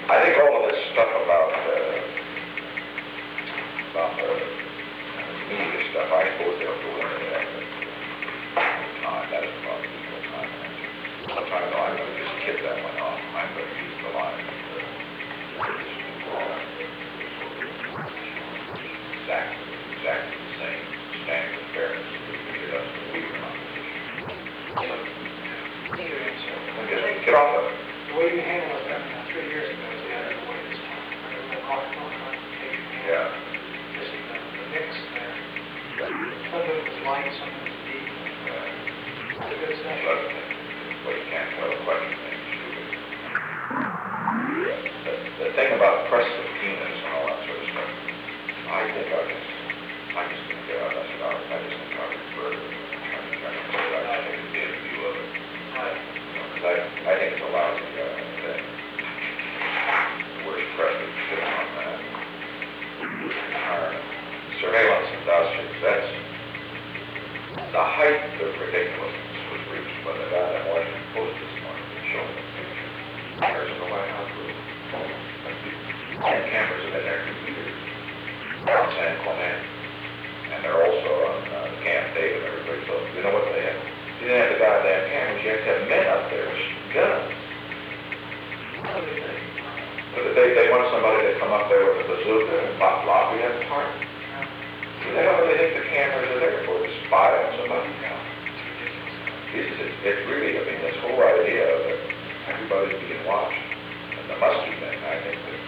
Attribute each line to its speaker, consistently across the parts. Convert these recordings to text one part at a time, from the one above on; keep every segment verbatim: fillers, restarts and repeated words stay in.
Speaker 1: I think all of this stuff about, uh, about the media stuff, I suppose they'll go into that, but time, that is probably no time. Sometimes I'm going to just kid that one off. I'm going to use the line. Exactly, exactly the same standard of fairness as we did us when we were in opposition. Get off of it.
Speaker 2: The way you handled it uh, three years ago is the other way this time. I don't know how to take your hand.
Speaker 1: Yeah.
Speaker 2: Just the, the mix there. Some of it was light, some of it was deep.
Speaker 1: Yeah.
Speaker 2: It's a good stuff.
Speaker 1: But, but you can't tell a question thing, stupid. The, the thing about press subpoenas and all that sort of stuff, I think I just, I just think uh, that's about it. I just think I refer to it. I think it's the view of it.
Speaker 2: Right.
Speaker 1: I, I think it's a lousy uh, thing. The worst press is sitting on that. Our surveillance industry, that's the height of ridiculousness was reached by the guy that Washington Post this morning showing the picture. There's in the White House room. And cameras have been there for years. Down San Clemente. And they're also on uh, Camp David and everybody else. You know what they have? You didn't have the goddamn cameras, you have to have men up there with guns. What do they think? But they, they want somebody to come up there with a bazooka and pop Lafayette apart. So they don't really think the cameras are there for to spy on somebody. It's, it's, it's really, I mean, this whole idea that everybody's being watched, and there must be men, I think that,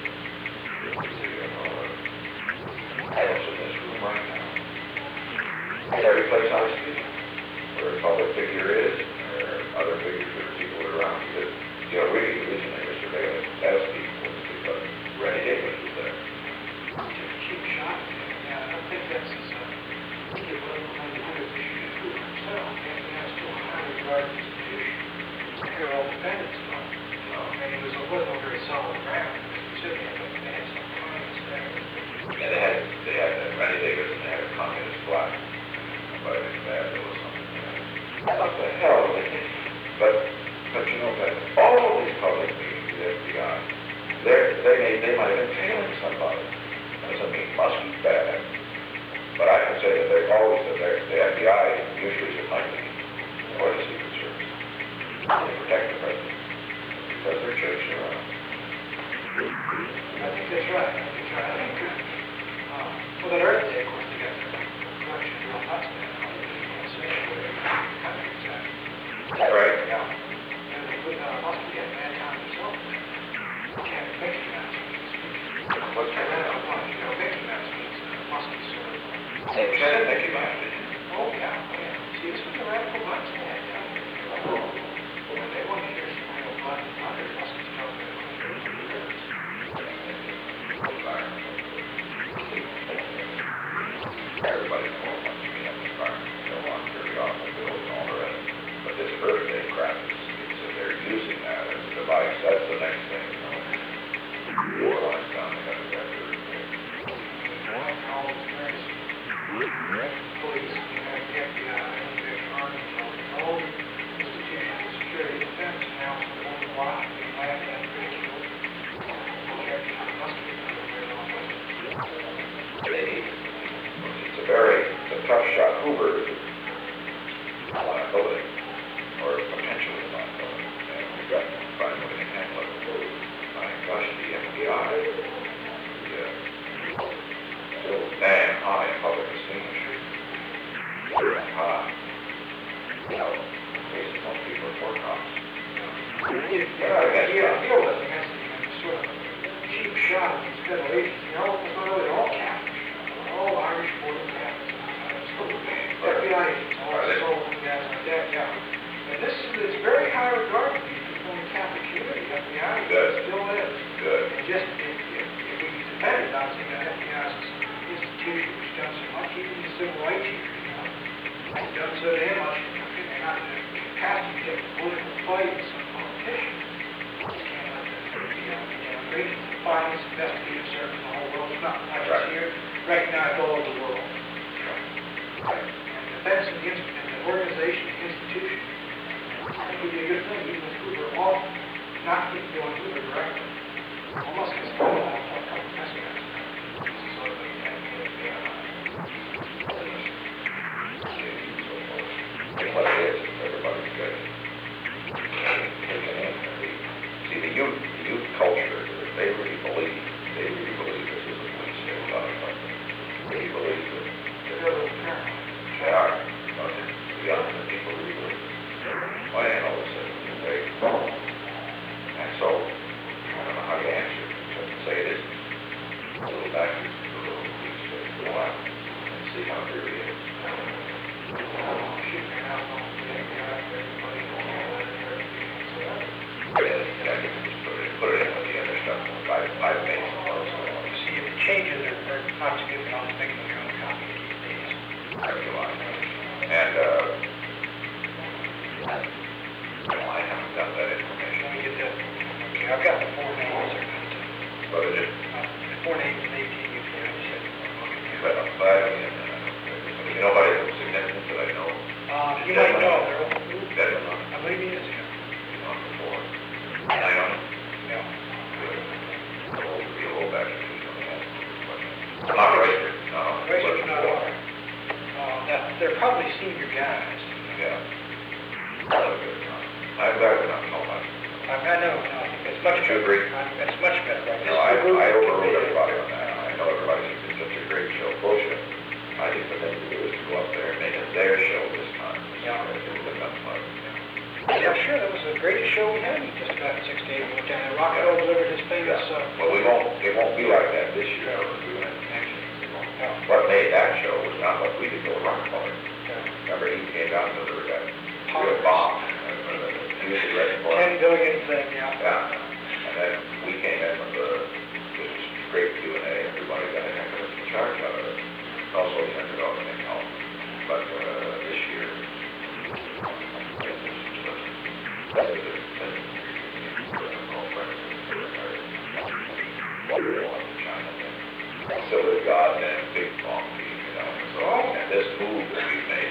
Speaker 1: I was in this room right now. Every place I see, where a public figure is, or other figures that are people that are around, because, you know, really, the reason they were surveilling as people was because Rennie Davis was there.
Speaker 2: Just a cheap shot. Yeah, I don't think that's as, uh, I think it wasn't one hundred issues to himself. And that's still a highly regarded institution. They're all defendants, though.
Speaker 1: No.
Speaker 2: And it was, it wasn't a very solid ground. Specifically, but they had some clients there.
Speaker 1: And they had, they had uh, Rennie Davis and they had a communist flag. But I think that there was something there. What the hell did they think? But, but you know, that all of these public meetings, the F B I, they're, they may, they might have been tailing somebody. Doesn't mean must be bad. But I can say that they've always been there. The F B I usually is a nineteen or the Secret Service. They protect the president because they're church around.
Speaker 2: I think that's right. I think that's right. I think, uh, well, that Earth Day, of course, they got their collection of real nuts there.
Speaker 1: Right?
Speaker 2: Yeah. And they put uh, must be at mankind itself. You can't make it now. What's the rest of one? You know, Mickey Mouse means uh, must be served.
Speaker 1: Lieutenant Mickey Mouse, did you?
Speaker 2: Oh, yeah, oh, yeah. See, it's what the radical bunch they had down there. When they want to hear some real blood and thunder, it must be stuff that
Speaker 1: everybody wants to be in the environment. They don't want very often bills and all the rest. But this Earth Day crap is, is that they're using that as a device. That's the next thing, you know. War lines down, they got to get Earth Day.
Speaker 2: all these various police, you have the F B I, the Army, all the institutions of security and defense now want to watch and laugh at and ridicule. Must be
Speaker 1: It's a very, it's a tough shot. Hoover is a liability, or potentially a liability. And we've got to find what they can handle it. My gosh, the F B I, the, uh, still damn high in public esteem. High. You know, basically most people are poor cops.
Speaker 2: Yeah, I guess deal with it has to be sort of a cheap shot at these federal agents. You know, it's not really all Catholics. All Irish border Catholics. F B I agents, all sold and guys like that, yeah. And this is very high regard to these people in the Catholic community. F B I
Speaker 1: Good.
Speaker 2: still is.
Speaker 1: Good.
Speaker 2: And just if, if, if we can defend it, not saying that F B I is an institution which done so much, even the civil rights here, you know, it's done so damn much. They're not in the capacity to get a political fight with some politician. You can't let the F B I, you know, agents and finance investigators serve in the whole world. It's not like
Speaker 1: Right.
Speaker 2: it's here, recognized all over the world. And defense of the, and the organization, the institution, I think would be a good thing, even with Hoover off, not keep going Hoover directly. Well, changes are, are not significant, I'll just make them a copy these days.
Speaker 1: That's a lot. And, uh, well, I haven't got that information.
Speaker 2: Let me get that, okay, I've got the four names, there.
Speaker 1: But it is,
Speaker 2: Uh, the four names and eighteen U P, I just said,
Speaker 1: but,
Speaker 2: okay.
Speaker 1: but, I mean, uh, you nobody of significance that I know,
Speaker 2: Uh, you might know, they're,
Speaker 1: that is on,
Speaker 2: I believe he is here.
Speaker 1: on before. I don't know.
Speaker 2: Yeah.
Speaker 1: The whole, the whole batch of these coming in. But not registered, no.
Speaker 2: Registered, not on. Uh, that, they're probably senior guys.
Speaker 1: Yeah. That was good. I'm glad we're not so much.
Speaker 2: I, I know, no, it's much
Speaker 1: Would you
Speaker 2: better.
Speaker 1: agree?
Speaker 2: I- It's much better, right?
Speaker 1: No, I, I overruled everybody on that. I know everybody thinks it's such a great show. Bullshit. I think the thing to do is to go up there and make it their show this time.
Speaker 2: Yeah.
Speaker 1: It was a fun part.
Speaker 2: Yeah, sure, that was the greatest show we had in just about sixty-eight. We went down there, Rockwell delivered his famous, uh,
Speaker 1: Well, we won't, it won't be like that this year. We're doing it next year.
Speaker 2: yeah,
Speaker 1: What made that show was not what we did go Rockefeller.
Speaker 2: yeah.
Speaker 1: Remember, he came down to the, uh, the bomb. He was ready for
Speaker 2: ten
Speaker 1: it.
Speaker 2: billion thing, yeah.
Speaker 1: Yeah, and then we came in with the, this great Q and A, everybody got a heck of a charge out of it. Also, we sent it out in account, but, uh, this year. So the goddamn big bomb, you know, so this move that we made